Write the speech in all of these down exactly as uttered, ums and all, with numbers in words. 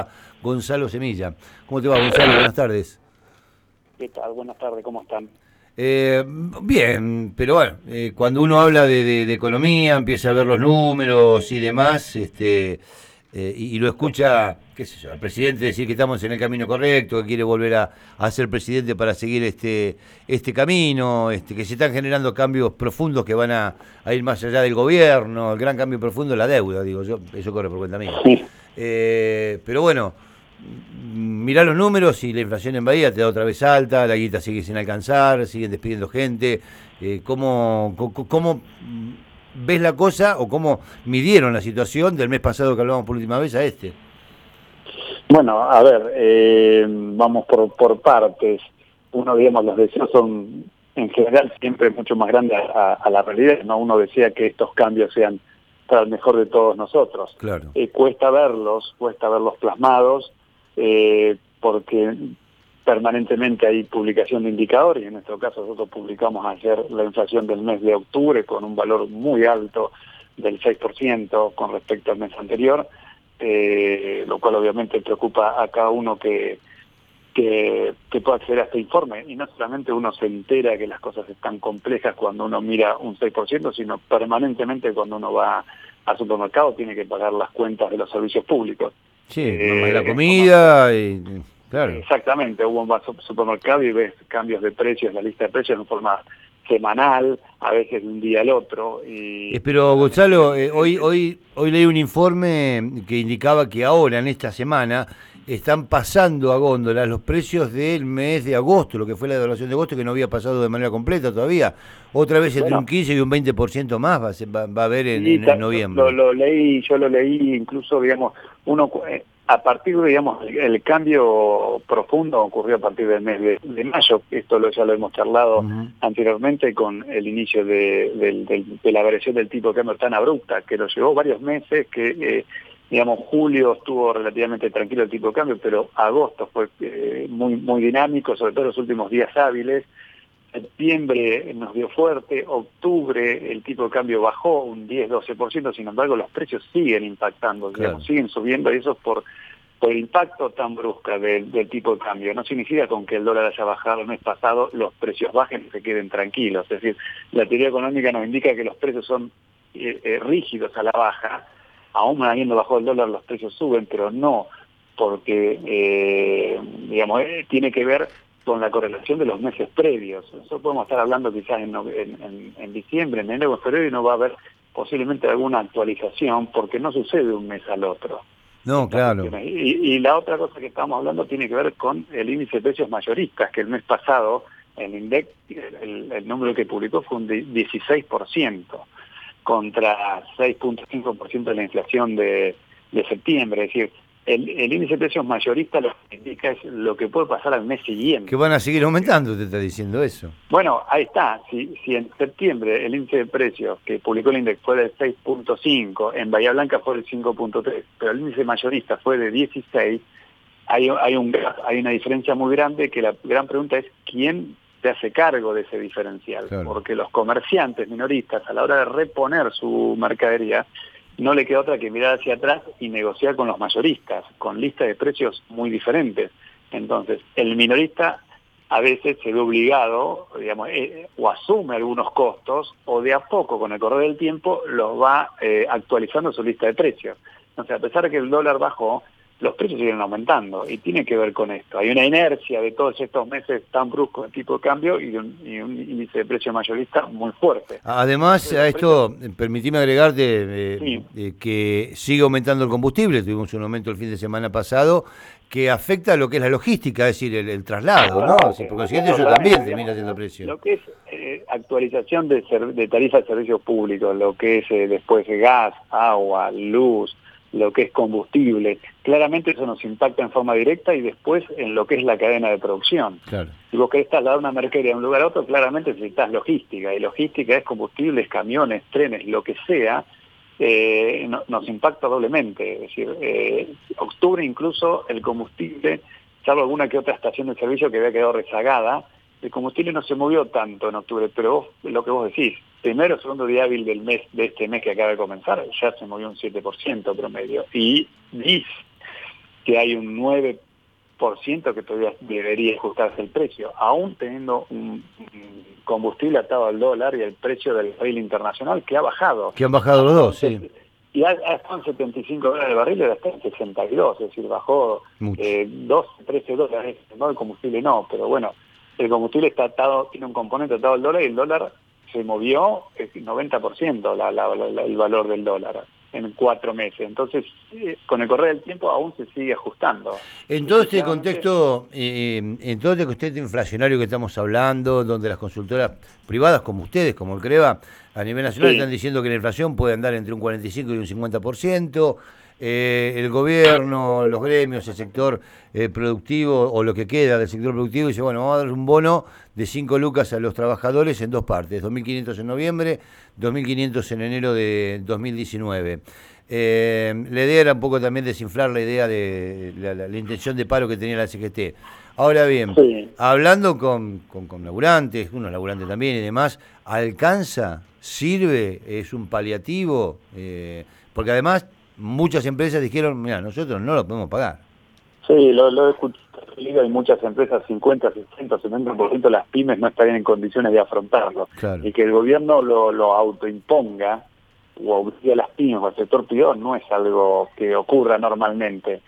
Gonzalo Semilla. ¿Cómo te va, Gonzalo? Buenas tardes. ¿Qué tal? Buenas tardes, ¿cómo están? Eh, bien, pero bueno, eh, cuando uno habla de, de- de economía, empieza a ver los números y demás, este, eh, y, y lo escucha, qué sé yo, al presidente decir que estamos en el camino correcto, que quiere volver a, a ser presidente para seguir este, este camino, este, que se están generando cambios profundos que van a, a ir más allá del gobierno, el gran cambio profundo es la deuda, digo yo, eso corre por cuenta mía. Sí. Eh, pero bueno, mirá los números y la inflación en Bahía te da otra vez alta, la guita sigue sin alcanzar, siguen despidiendo gente. Eh, ¿cómo, co- cómo ves la cosa o cómo midieron la situación del mes pasado que hablábamos por última vez a este? Bueno, a ver, eh, vamos por, por partes. Uno, digamos, los deseos son en general siempre mucho más grandes a, a la realidad, ¿no? Uno desea que estos cambios sean para el mejor de todos nosotros. Claro. Eh, cuesta verlos, cuesta verlos plasmados, eh, porque permanentemente hay publicación de indicadores, y en nuestro caso nosotros publicamos ayer la inflación del mes de octubre con un valor muy alto del seis por ciento con respecto al mes anterior. Eh, lo cual obviamente preocupa a cada uno que, que, que pueda acceder a este informe. Y no solamente uno se entera que las cosas están complejas cuando uno mira un seis por ciento, sino permanentemente cuando uno va al supermercado tiene que pagar las cuentas de los servicios públicos. Sí, más la Eh, uno, comida, y, claro. exactamente, uno va al supermercado y ves cambios de precios, la lista de precios en forma semanal, a veces de un día al otro, y Eh, pero claramente Gonzalo, el, eh, el, hoy, hoy, hoy leí un informe que indicaba que ahora, en esta semana, están pasando a góndolas los precios del mes de agosto, lo que fue la devaluación de agosto, que no había pasado de manera completa todavía. Otra vez entre un bueno, quince y un veinte por ciento más va a, ser- va, va a haber en, sí, en- en ta- lo, noviembre. lo leí, yo lo leí, incluso, digamos, uno cu- eh, a partir de, digamos, el, el cambio profundo ocurrió a partir del mes de, de mayo, esto lo, ya lo hemos charlado Ujú. anteriormente con el inicio de, del- del- de la variación del tipo de cambio tan abrupta, que nos llevó varios meses, que, eh, digamos, julio estuvo relativamente tranquilo el tipo de cambio, pero agosto fue eh, muy, muy dinámico, sobre todo los últimos días hábiles. Septiembre nos dio fuerte, octubre el tipo de cambio bajó un diez doce por ciento, sin embargo los precios siguen impactando, digamos, Claro. siguen subiendo, y eso es por, por el impacto tan brusca del, del tipo de cambio. No significa con que el dólar haya bajado el mes pasado, los precios bajen y se queden tranquilos. Es decir, la teoría económica nos indica que los precios son eh, eh, rígidos a la baja, aún habiendo bajado el dólar los precios suben, pero no porque, eh, digamos, eh, tiene que ver con la correlación de los meses previos. Eso podemos estar hablando quizás en, en, en, en diciembre, en enero, en febrero, y no va a haber posiblemente alguna actualización porque no sucede un mes al otro No, estas claro. cuestiones. Y, y la otra cosa que estamos hablando tiene que ver con el índice de precios mayoristas, que el mes pasado el INDEC, el, el número que publicó fue un dieciséis por ciento contra seis punto cinco por ciento de la inflación de, de septiembre. Es decir, el, el índice de precios mayorista lo que indica es lo que puede pasar al mes Que siguiente. van a seguir aumentando, te está diciendo eso. Bueno, ahí está. Si, si en septiembre el índice de precios que publicó el INDEC fue de seis punto cinco, en Bahía Blanca fue de cinco punto tres, pero el índice mayorista fue de dieciséis, hay, hay, un, hay una diferencia muy grande, que la gran pregunta es quién se hace cargo de ese diferencial, Claro. porque los comerciantes minoristas, a la hora de reponer su mercadería, no le queda otra que mirar hacia atrás y negociar con los mayoristas, con listas de precios muy diferentes. Entonces, el minorista a veces se ve obligado, digamos, eh, o asume algunos costos, o de a poco, con el correr del tiempo, los va eh, actualizando su lista de precios. Entonces, a pesar de que el dólar bajó, los precios siguen aumentando, y tiene que ver con esto. Hay una inercia de todos estos meses tan bruscos de tipo de cambio y, de un, y un índice de precio mayorista muy fuerte. Además, Entonces, a los precios, esto, permitime agregarte eh, sí, eh, que sigue aumentando el combustible, tuvimos un aumento el fin de semana pasado, que afecta a lo que es la logística, es decir, el, el traslado, ¿no? Sí, por consiguiente eso también totalmente, termina digamos, siendo precio. lo que es eh, actualización de, de tarifas de servicios públicos, lo que es eh, después gas, agua, luz, lo que es combustible, claramente eso nos impacta en forma directa y después en lo que es la cadena de producción. Claro. Si vos querés trasladar una mercadería de un lugar a otro, claramente necesitas logística, y logística es combustibles, camiones, trenes, lo que sea, eh, no, nos impacta doblemente. Es decir, eh, octubre incluso el combustible, salvo alguna que otra estación de servicio que había quedado rezagada, el combustible no se movió tanto en octubre, pero vos, lo que vos decís, primero o segundo día hábil del mes, de este mes que acaba de comenzar, ya se movió un siete por ciento promedio. Y D I S, que hay un nueve por ciento que todavía debería ajustarse el precio, aún teniendo un, un combustible atado al dólar y el precio del barril internacional que ha bajado. Que han bajado los dos, sí. Y ha estado en setenta y cinco dólares el barril y ahora está en sesenta y dos, es decir, bajó eh, doce, trece dólares, no el combustible no, pero bueno, el combustible está atado, tiene un componente atado al dólar y el dólar se movió el noventa por ciento la, la, la, el valor del dólar en cuatro meses. Entonces, eh, con el correr del tiempo aún se sigue ajustando. En todo este contexto, eh, en todo este contexto inflacionario que estamos hablando, donde las consultoras privadas como ustedes, como el CREVA, a nivel nacional sí. están diciendo que la inflación puede andar entre un cuarenta y cinco y un cincuenta por ciento, eh, el gobierno, los gremios, el sector eh, productivo o lo que queda del sector productivo dice, bueno, vamos a dar un bono de cinco lucas a los trabajadores en dos partes, dos mil quinientos en noviembre, dos mil quinientos en enero de dos mil diecinueve. Eh, la idea era un poco también desinflar la idea de la, la, la intención de paro que tenía la C G T. Ahora bien, sí. hablando con, con, con laburantes, unos laburantes también y demás, ¿alcanza? ¿Sirve? ¿Es un paliativo? Eh, porque además muchas empresas dijeron, mira, nosotros no lo podemos pagar. Sí, lo, lo he escuchado. Hay muchas empresas, cincuenta, sesenta, setenta por ciento de las pymes no estarían en condiciones de afrontarlo. Claro. Y que el gobierno lo, lo autoimponga o obligue a las pymes o al sector privado no es algo que ocurra normalmente.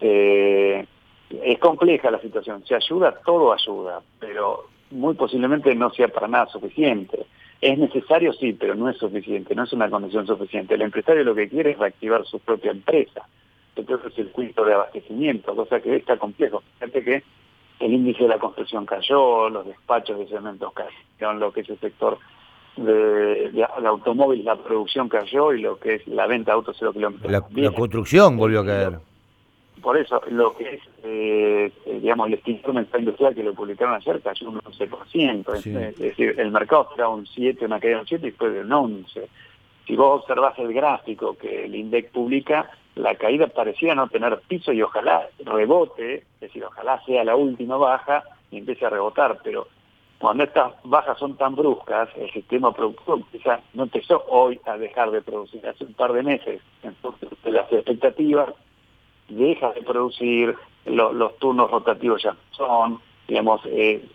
Eh, es compleja la situación. Si ayuda, todo ayuda, pero muy posiblemente no sea para nada suficiente. Es necesario, sí, pero no es suficiente, no es una condición suficiente. El empresario lo que quiere es reactivar su propia empresa, el propio circuito de abastecimiento, cosa que está complejo. Fíjate que el índice de la construcción cayó, los despachos de cementos cayeron, lo que es el sector de, de, de automóviles, la producción cayó y lo que es la venta de autos cero kilómetros. La, la construcción volvió a caer. Por eso, lo que es, eh, digamos, el informe industrial que lo publicaron ayer cayó un once por ciento. Sí. Es decir, el mercado esperaba un siete, una caída de un siete y después de un once. Si vos observás el gráfico que el INDEC publica, la caída parecía no tener piso y ojalá rebote, es decir, ojalá sea la última baja y empiece a rebotar, pero cuando estas bajas son tan bruscas, el sistema productivo empieza, no empezó hoy a dejar de producir, hace un par de meses, entonces las expectativas deja de producir, lo, los turnos rotativos ya son, digamos, eh,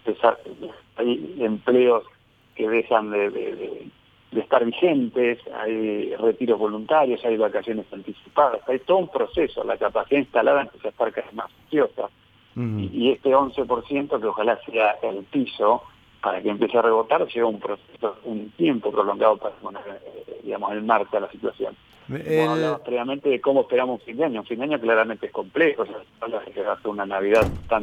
hay empleos que dejan de, de, de, de estar vigentes, hay retiros voluntarios, hay vacaciones anticipadas, hay todo un proceso, la capacidad instalada empieza a estar cada vez más ociosa. Uh-huh. y, y este once por ciento, que ojalá sea el piso, para que empiece a rebotar, lleva un proceso, un tiempo prolongado para poner, eh, digamos, en marcha la situación. El... Como hablamos previamente de cómo esperamos un fin de año. Un fin de año claramente es complejo, se habla de que va a ser una Navidad tan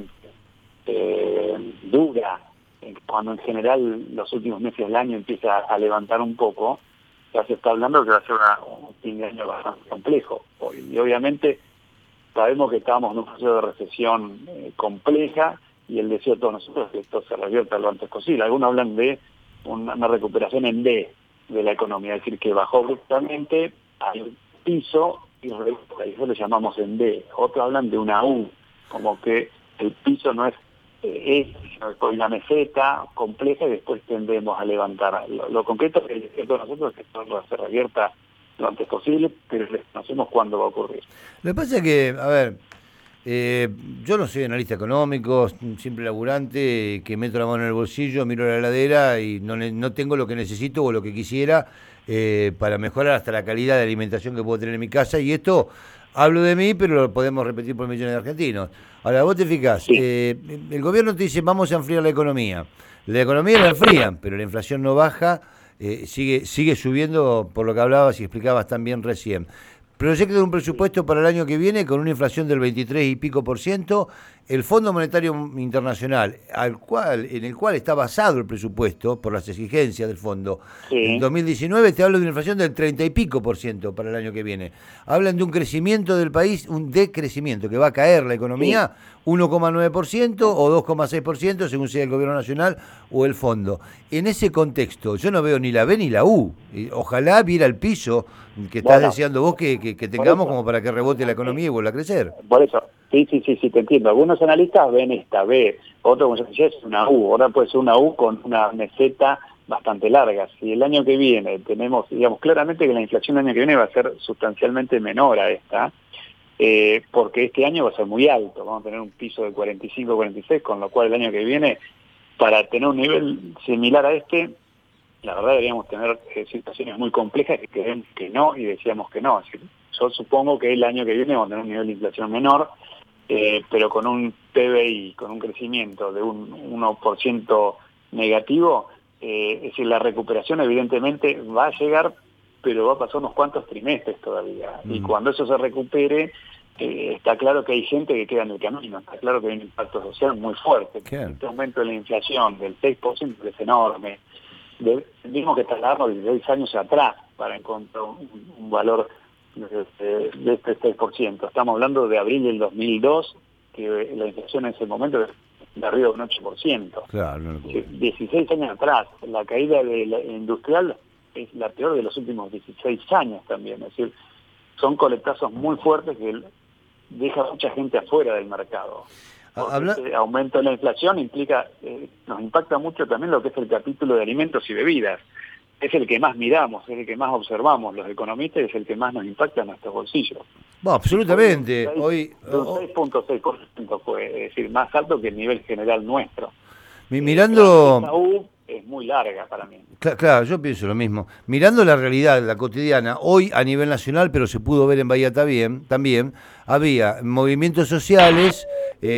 eh, dura, cuando en general los últimos meses del año empieza a levantar un poco, ya se está hablando que va a ser una, un fin de año bastante complejo. Y obviamente sabemos que estamos en un proceso de recesión eh, compleja, y el deseo de todos nosotros es que esto se revierta lo antes posible. Algunos hablan de una, una recuperación en D de la economía, es decir, que bajó bruscamente al piso y rebota, y eso lo llamamos en D. Otros hablan de una U, como que el piso no es eh, es, sino que una meseta compleja y después tendemos a levantar. Lo, lo concreto es que el deseo de todos nosotros es que esto se revierta lo antes posible, pero desconocemos cuándo va a ocurrir. Lo que pasa es que, a ver, Eh, yo no soy analista económico, simple laburante que meto la mano en el bolsillo, miro la heladera y no, no tengo lo que necesito o lo que quisiera eh, para mejorar hasta la calidad de alimentación que puedo tener en mi casa. Y esto hablo de mí, pero lo podemos repetir por millones de argentinos. Ahora, vos te fijás, sí. eh, el gobierno te dice vamos a enfriar la economía. La economía la enfrían, pero la inflación no baja, eh, sigue, sigue subiendo por lo que hablabas y explicabas también recién. Proyecto de un presupuesto para el año que viene con una inflación del veintitrés y pico por ciento. El Fondo Monetario Internacional, al cual, en el cual está basado el presupuesto por las exigencias del fondo, sí. En dos mil diecinueve te hablo de una inflación del treinta y pico por ciento para el año que viene. Hablan de un crecimiento del país, un decrecimiento, que va a caer la economía sí. uno coma nueve por ciento o dos coma seis por ciento según sea el gobierno nacional o el fondo. En ese contexto yo no veo ni la B ni la U. Ojalá viera el piso que estás bueno, deseando vos que, que, que tengamos como para que rebote la economía y vuelva a crecer. Por eso, sí, sí, sí, sí, te entiendo. Algunos analistas ven esta B, otros, como yo decía, es una U. Ahora puede ser una U con una meseta bastante larga. Si el año que viene tenemos, digamos, claramente que la inflación el año que viene va a ser sustancialmente menor a esta, eh, porque este año va a ser muy alto, vamos a tener un piso de cuarenta y cinco, cuarenta y seis, con lo cual el año que viene, para tener un nivel similar a este, la verdad deberíamos tener eh, situaciones muy complejas que creemos que no y decíamos que no. Así, yo supongo que el año que viene vamos a tener un nivel de inflación menor, eh, pero con un P B I, con un crecimiento de un uno por ciento negativo, eh, es decir, la recuperación evidentemente va a llegar, pero va a pasar unos cuantos trimestres todavía. Mm. Y cuando eso se recupere, eh, está claro que hay gente que queda en el camino, está claro que hay un impacto social muy fuerte. Claro. Este aumento de la inflación del seis por ciento es enorme. Tendríamos que trasladarnos dieciséis años atrás para encontrar un, un valor de, de este seis por ciento. Estamos hablando de abril del dos mil dos, que la inflación en ese momento era de arriba de un ocho por ciento. Claro, no lo puedo. dieciséis años atrás, la caída de la industrial es la peor de los últimos dieciséis años también. Es decir, son coletazos muy fuertes que dejan a mucha gente afuera del mercado. Habla... Este aumento de la inflación implica, eh, nos impacta mucho también lo que es el capítulo de alimentos y bebidas. Es el que más miramos, es el que más observamos los economistas y es el que más nos impacta en nuestros bolsillos. Bueno, absolutamente. Hoy un seis punto seis por ciento fue, es decir, más alto que el nivel general nuestro. Mirando... La U es muy larga para mí. Claro, claro, yo pienso lo mismo. Mirando la realidad, la cotidiana, hoy a nivel nacional, pero se pudo ver en Bahía también, también había movimientos sociales,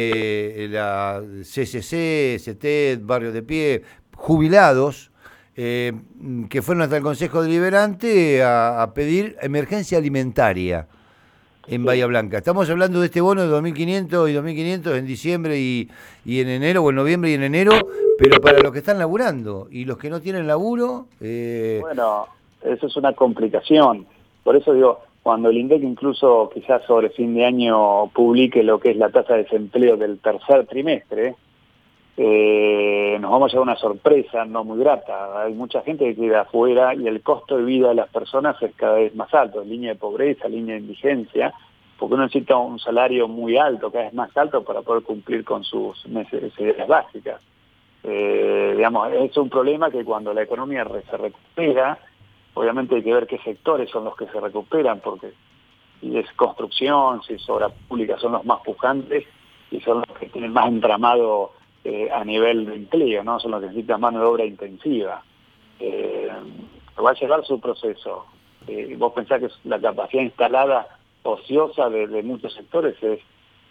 eh, la C C C, C T E D, Barrio de Pie, jubilados, eh, que fueron hasta el Consejo Deliberante a, a pedir emergencia alimentaria en Bahía Blanca. Estamos hablando de este bono de dos mil quinientos y dos mil quinientos en diciembre y, y en enero, o en noviembre y en enero, pero para los que están laburando y los que no tienen laburo... Eh... Bueno, eso es una complicación. Por eso digo, cuando el INDEC incluso quizás sobre fin de año publique lo que es la tasa de desempleo del tercer trimestre, eh, nos vamos a llevar una sorpresa no muy grata. Hay mucha gente que queda afuera y el costo de vida de las personas es cada vez más alto, línea de pobreza, línea de indigencia, porque uno necesita un salario muy alto, cada vez más alto para poder cumplir con sus necesidades básicas. Eh, digamos, es un problema que cuando la economía se recupera, obviamente hay que ver qué sectores son los que se recuperan, porque si es construcción, si es obra pública, son los más pujantes y son los que tienen más entramado eh, a nivel de empleo, ¿no? Son los que necesitan mano de obra intensiva. Eh, va a llevar su proceso. Eh, vos pensás que la capacidad instalada ociosa de, de muchos sectores es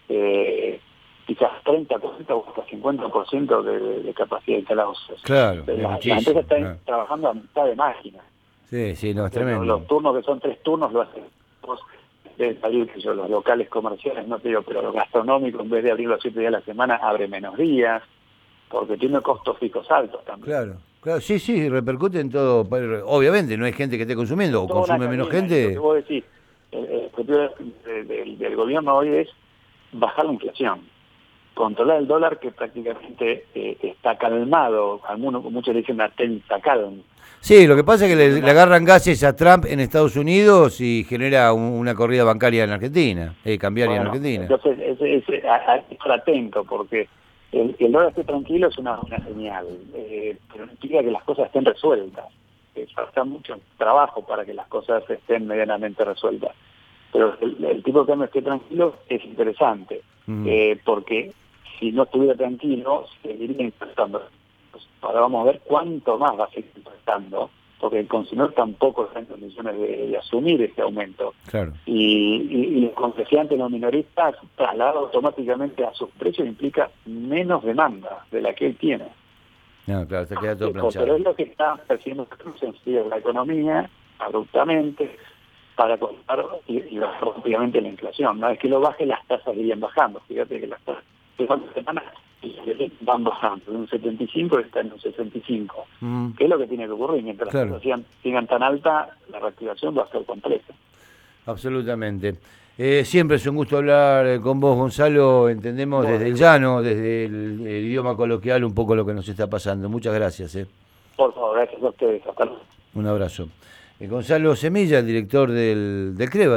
eh, quizás treinta por ciento o hasta cincuenta por ciento de, de, de capacidad instalada ociosa. Claro, la, la empresa está claro. trabajando a mitad de máquinas. Sí, sí, no, es tremendo. Los, los turnos que son tres turnos lo hacen vos, deben salir que yo, los locales comerciales, no te digo, pero los gastronómicos, en vez de abrir los siete días a la semana, abre menos días, porque tiene costos fijos altos también. Claro, claro, sí, sí, repercute en todo. Obviamente, no hay gente que esté consumiendo, o consume menos gente. Lo que vos decís, el, el objetivo del, del, del gobierno hoy es bajar la inflación, controlar el dólar que prácticamente eh, está calmado, algunos, muchos le dicen atenta calma. Sí, lo que pasa es que le, le agarran gases a Trump en Estados Unidos y genera un, una corrida bancaria en Argentina, eh, cambiaria bueno, en Argentina. Entonces, ese, ese, a, a estar atento, porque el, el dólar esté tranquilo es una, una señal, eh, pero no implica que las cosas estén resueltas. Eh, falta mucho trabajo para que las cosas estén medianamente resueltas. Pero el, el tipo de cambio esté tranquilo es interesante, mm. eh, porque si no estuviera tranquilo, seguiría impactando. Ahora vamos a ver cuánto más va a seguir impactando, porque el consumidor tampoco está en condiciones de, de asumir ese aumento. Claro. Y, y, y como decía antes, los minoristas, trasladado automáticamente a sus precios implica menos demanda de la que él tiene. No, claro, se queda todo planchado. Pero es lo que está haciendo la economía abruptamente para contar y, y bajar rápidamente la inflación. Una vez que lo baje, las tasas irían bajando. Fíjate que las tasas de cuántas semanas van bajando, de un setenta y cinco está en un sesenta y cinco. Mm. ¿Qué es lo que tiene que ocurrir? Mientras claro. las tasas sigan, sigan tan altas, la reactivación va a ser completa. Absolutamente. Eh, siempre es un gusto hablar con vos, Gonzalo. Entendemos bueno, desde el llano, desde el, el idioma coloquial, un poco lo que nos está pasando. Muchas gracias. Eh. Por favor, gracias a ustedes. Hasta luego. Un abrazo. Eh, Gonzalo Semilla, el director del, del CREVA.